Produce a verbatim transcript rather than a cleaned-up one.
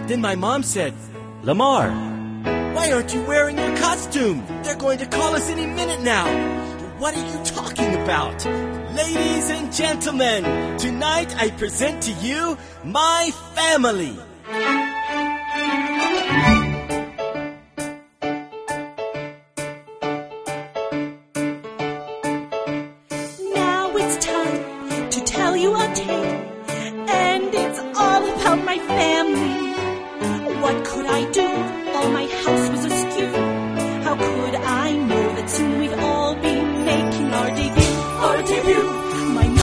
Then my mom said, "Lamar, why aren't you wearing your costume? They're going to call us any minute now." "What are you talking about?" "Ladies and gentlemen, tonight I present to you my family."